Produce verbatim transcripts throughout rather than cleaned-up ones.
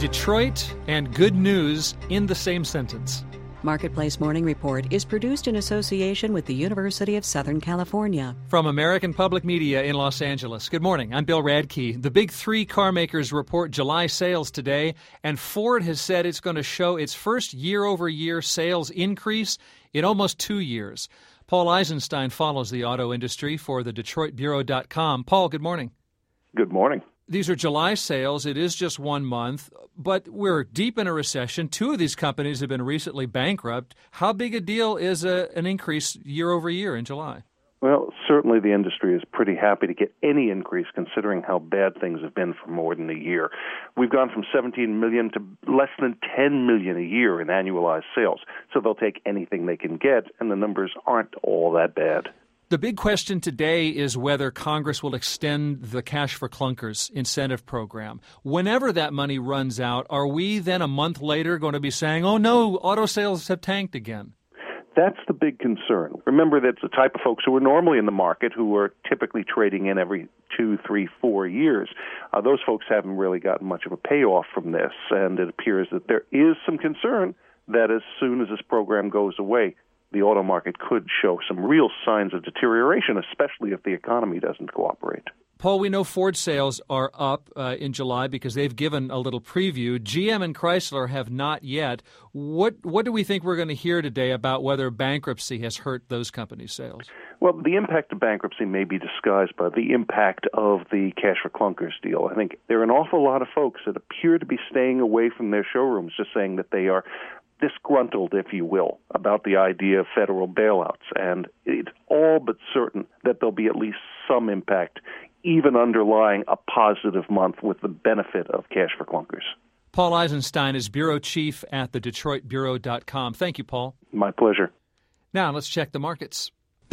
Detroit and good news in the same sentence. Marketplace Morning Report is produced in association with the University of Southern California. From American Public Media in Los Angeles. Good morning. I'm Bill Radke. The big three car makers report July sales today, and Ford has said it's going to show its first year-over-year sales increase in almost two years. Paul Eisenstein follows the auto industry for the Detroit Bureau dot com. Paul, good morning. Good morning. These are July sales. It is just one month, but we're deep in a recession. Two of these companies have been recently bankrupt. How big a deal is a, an increase year over year in July? Well, certainly the industry is pretty happy to get any increase considering how bad things have been for more than a year. We've gone from seventeen million to less than ten million a year in annualized sales. So they'll take anything they can get, and the numbers aren't all that bad. The big question today is whether Congress will extend the Cash for Clunkers incentive program. Whenever that money runs out, are we then a month later going to be saying, oh no, auto sales have tanked again? That's the big concern. Remember, that's the type of folks who are normally in the market, who are typically trading in every two, three, four years. Uh, those folks haven't really gotten much of a payoff from this, and it appears that there is some concern that as soon as this program goes away, the auto market could show some real signs of deterioration, especially if the economy doesn't cooperate. Paul, we know Ford sales are up uh, in July because they've given a little preview. G M and Chrysler have not yet. What what do we think we're going to hear today about whether bankruptcy has hurt those companies' sales? Well, the impact of bankruptcy may be disguised by the impact of the Cash for Clunkers deal. I think there are an awful lot of folks that appear to be staying away from their showrooms, just saying that they are disgruntled, if you will, about the idea of federal bailouts. And it's all but certain that there'll be at least some impact, even underlying a positive month with the benefit of Cash for Clunkers. Paul Eisenstein is bureau chief at the Detroit Bureau dot com. Thank you, Paul. My pleasure. Now let's check the markets.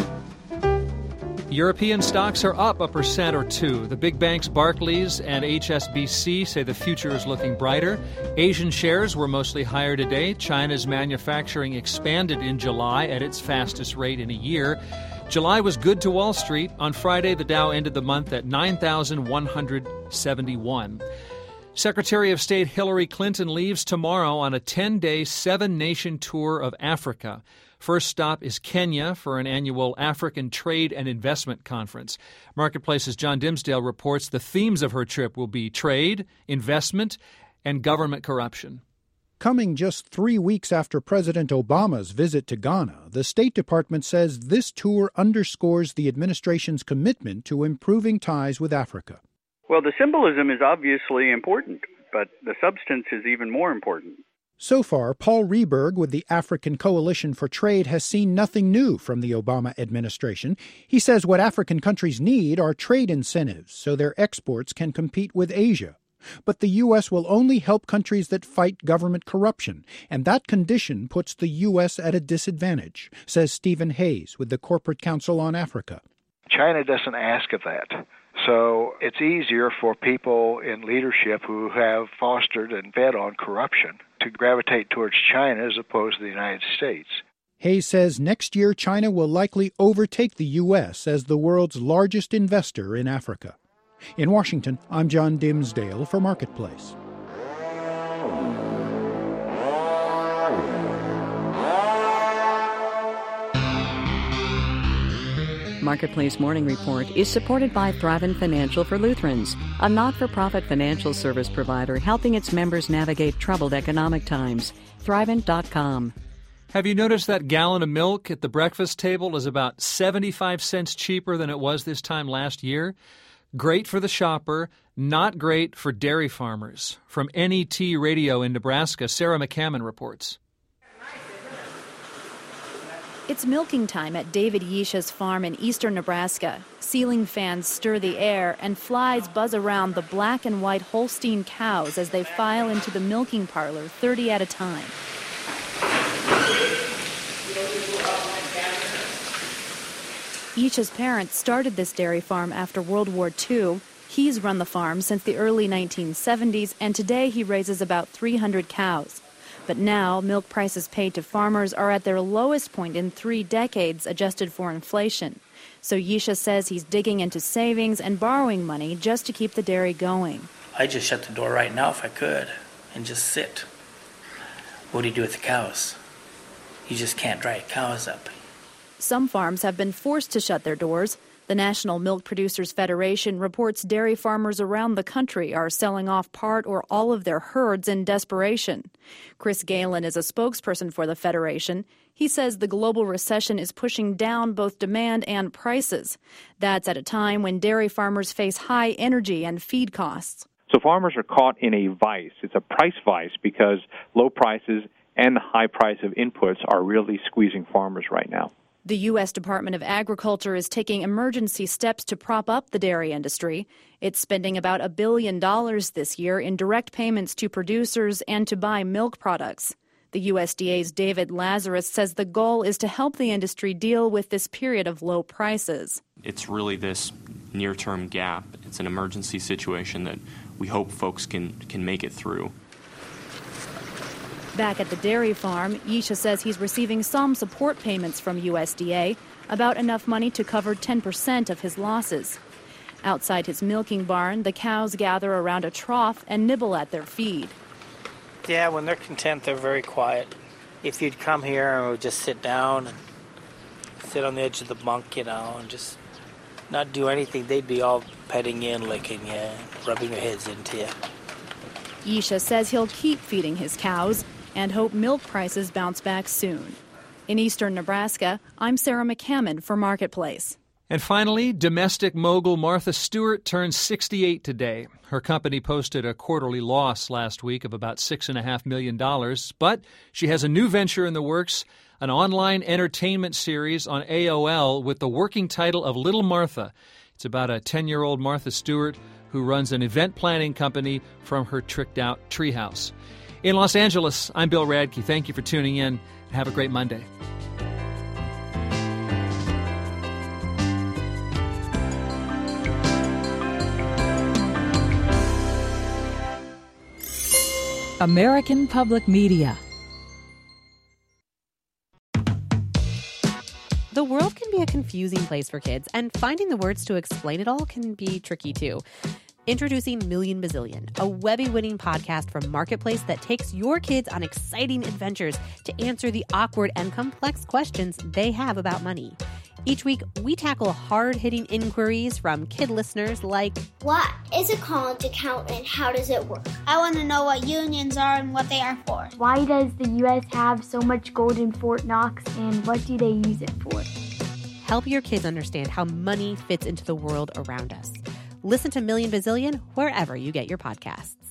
European stocks are up a percent or two. The big banks Barclays and H S B C say the future is looking brighter. Asian shares were mostly higher today. China's manufacturing expanded in July at its fastest rate in a year. July was good to Wall Street. On Friday, the Dow ended the month at nine thousand one hundred seventy-one. Secretary of State Hillary Clinton leaves tomorrow on a ten-day, seven-nation tour of Africa. First stop is Kenya for an annual African Trade and Investment Conference. Marketplace's John Dimsdale reports the themes of her trip will be trade, investment, and government corruption. Coming just three weeks after President Obama's visit to Ghana, the State Department says this tour underscores the administration's commitment to improving ties with Africa. Well, the symbolism is obviously important, but the substance is even more important. So far, Paul Rehberg with the African Coalition for Trade has seen nothing new from the Obama administration. He says what African countries need are trade incentives so their exports can compete with Asia. But the U S will only help countries that fight government corruption, and that condition puts the U S at a disadvantage, says Stephen Hayes with the Corporate Council on Africa. China doesn't ask of that. So it's easier for people in leadership who have fostered and fed on corruption to gravitate towards China as opposed to the United States. Hayes says next year China will likely overtake the U S as the world's largest investor in Africa. In Washington, I'm John Dimsdale for Marketplace. Marketplace Morning Report is supported by Thrivent Financial for Lutherans, a not-for-profit financial service provider helping its members navigate troubled economic times. Thrivent dot com. Have you noticed that gallon of milk at the breakfast table is about seventy-five cents cheaper than it was this time last year? Great for the shopper, not great for dairy farmers. From N E T Radio in Nebraska, Sarah McCammon reports. It's milking time at David Yisha's farm in eastern Nebraska. Ceiling fans stir the air and flies buzz around the black and white Holstein cows as they file into the milking parlor, thirty at a time. Yisha's parents started this dairy farm after World War Two. He's run the farm since the early nineteen seventies, and today he raises about three hundred cows. But now, milk prices paid to farmers are at their lowest point in three decades, adjusted for inflation. So Yisha says he's digging into savings and borrowing money just to keep the dairy going. I just shut the door right now if I could. and just sit. What do you do with the cows? You just can't dry cows up. Some farms have been forced to shut their doors. The National Milk Producers Federation reports dairy farmers around the country are selling off part or all of their herds in desperation. Chris Galen is a spokesperson for the federation. He says the global recession is pushing down both demand and prices. That's at a time when dairy farmers face high energy and feed costs. So farmers are caught in a vice. It's a price vice because low prices and the high price of inputs are really squeezing farmers right now. The U S Department of Agriculture is taking emergency steps to prop up the dairy industry. It's spending about a billion dollars this year in direct payments to producers and to buy milk products. The U S D A's David Lazarus says the goal is to help the industry deal with this period of low prices. It's really this near-term gap. It's an emergency situation that we hope folks can, can make it through. Back at the dairy farm, Yisha says he's receiving some support payments from U S D A, about enough money to cover ten percent of his losses. Outside his milking barn, the cows gather around a trough and nibble at their feed. Yeah, when they're content, they're very quiet. If you'd come here and would just sit down and sit on the edge of the bunk, you know, and just not do anything, they'd be all petting you and licking you, rubbing their heads into you. Yisha says he'll keep feeding his cows and hope milk prices bounce back soon. In eastern Nebraska, I'm Sarah McCammon for Marketplace. And finally, domestic mogul Martha Stewart turned sixty-eight today. Her company posted a quarterly loss last week of about six point five million dollars, but she has a new venture in the works, an online entertainment series on A O L with the working title of Little Martha. It's about a ten-year-old Martha Stewart who runs an event planning company from her tricked-out treehouse. In Los Angeles, I'm Bill Radke. Thank you for tuning in. Have a great Monday. American Public Media. The world can be a confusing place for kids, and finding the words to explain it all can be tricky too. Introducing Million Bazillion, a Webby-winning podcast from Marketplace that takes your kids on exciting adventures to answer the awkward and complex questions they have about money. Each week, we tackle hard-hitting inquiries from kid listeners like, what is a college account and how does it work? I want to know what unions are and what they are for. Why does the U S have so much gold in Fort Knox and what do they use it for? Help your kids understand how money fits into the world around us. Listen to Million Bazillion wherever you get your podcasts.